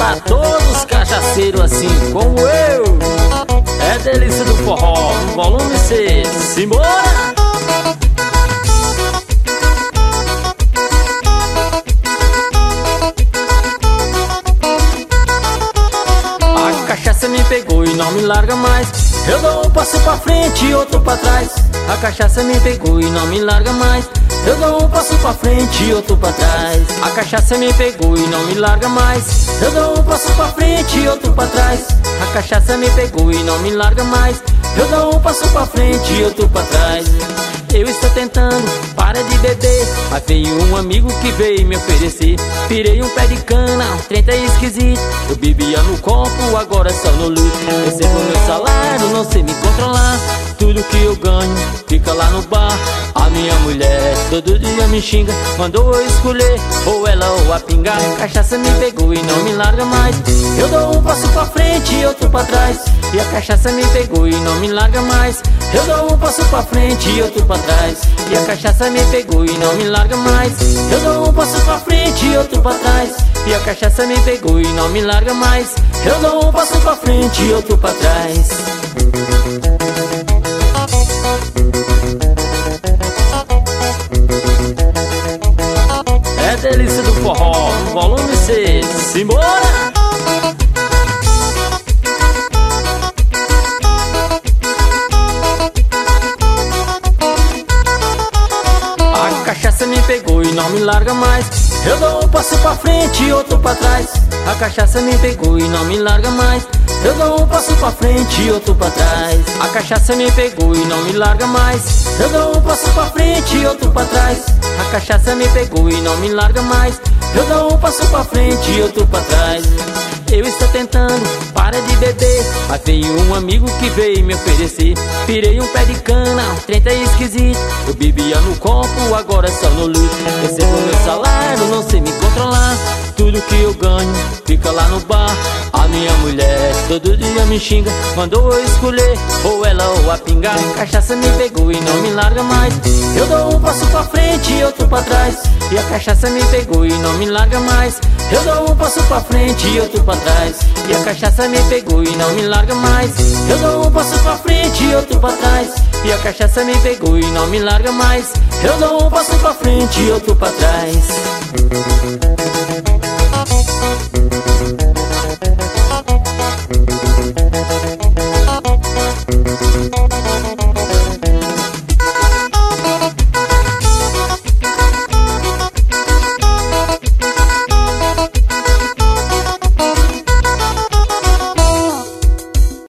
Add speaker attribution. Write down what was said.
Speaker 1: pra todos os cachaceiros assim como eu. É delícia do forró, volume 6. Simbora! A cachaça me pegou e não me larga mais. Eu dou um passo pra frente e outro pra trás. A cachaça me pegou e não me larga mais. Eu dou um passo pra frente e outro pra trás. A cachaça me pegou e não me larga mais. Eu dou um passo pra frente e outro pra trás. A cachaça me pegou e não me larga mais. Eu dou um passo pra frente e outro pra trás. Eu estou tentando, para de beber, mas veio um amigo que veio me oferecer. Pirei um pé de cana, o trem tá esquisito. Eu bebia no copo, agora só no luto. Recebo meu salário, não sei me controlar. Tudo que eu ganho fica lá no bar. A minha mulher todo dia me xinga, mandou eu escolher ou ela ou a pinga. A cachaça me pegou e não me larga mais. Eu dou um passo pra frente e outro pra trás. E a cachaça me pegou e não me larga mais. Eu dou um passo pra frente e outro pra trás. E a cachaça me pegou e não me larga mais. Eu dou um passo pra frente e outro pra trás. E a cachaça me pegou e não me larga mais. Eu dou um passo pra frente e outro pra trás. É delícia do forró, volume 6. Simbora! A cachaça me pegou e não me larga mais. Eu dou um passo pra frente e outro pra trás. A cachaça me pegou e não me larga mais. Eu dou um passo pra frente e outro pra trás. A cachaça me pegou e não me larga mais. Eu dou um passo pra frente e outro pra trás. A cachaça me pegou e não me larga mais. Eu dou um passo pra frente e outro pra trás. Eu estou tentando, para de beber, mas veio um amigo que veio me oferecer. Pirei um pé de cana, o trem tá esquisito. Eu bebia no copo, agora só no luto. Recebo meu salário, não sei me controlar. Tudo que eu ganho fica lá no bar. A minha mulher todo dia me xinga, mandou eu escolher ou ela ou a pinga. A cachaça me pegou e não me larga mais. Eu dou um passo pra frente e outro pra trás. E a cachaça me pegou e não me larga mais. Eu dou um passo pra frente e outro pra trás. E a cachaça me pegou e não me larga mais. Eu dou um passo pra frente e outro pra trás. E a cachaça me pegou e não me larga mais. Eu dou um passo pra frente e outro pra trás.